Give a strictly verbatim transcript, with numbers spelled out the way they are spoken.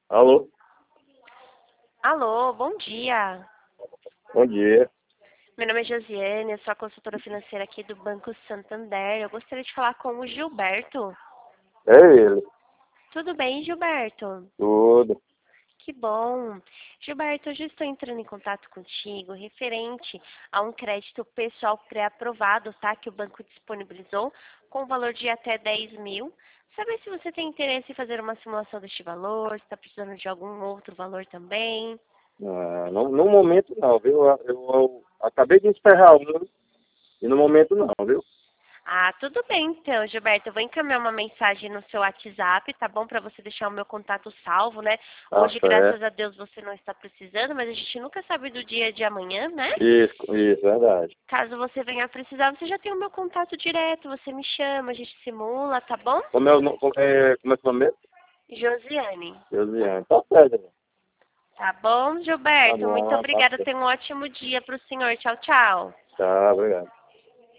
Alô, Alô, bom dia. bom dia. Meu nome é Josiane, eu sou a consultora financeira aqui do Banco Santander. Eu gostaria de falar com o Gilberto. É ele, Tudo bem, Gilberto? tudo. Que bom. Gilberto, hoje estou entrando em contato contigo referente a um crédito pessoal pré-aprovado, tá? Que o banco disponibilizou com valor de até dez mil. Saber se você tem interesse em fazer uma simulação deste valor, se está precisando de algum outro valor também. Ah, no, no momento não, viu? Eu, eu- eu acabei de encerrar um e no momento não, viu? Ah, tudo bem então, Gilberto. Eu vou encaminhar uma mensagem no seu WhatsApp, tá bom? Para você deixar o meu contato salvo, né? Tá Hoje, graças certo. a Deus, você não está precisando, mas a gente nunca sabe do dia de amanhã, né? Isso, isso, verdade. Caso você venha a precisar, você já tem o meu contato direto, você me chama, a gente simula, tá bom? Como é o nome? Como é, como é seu nome mesmo? Josiane. Josiane. Tá certo, né? Tá bom, Tá Gilberto? Muito bom, tá obrigada. certo. Tenha um ótimo dia para o senhor. Tchau, tchau. Tá, obrigado.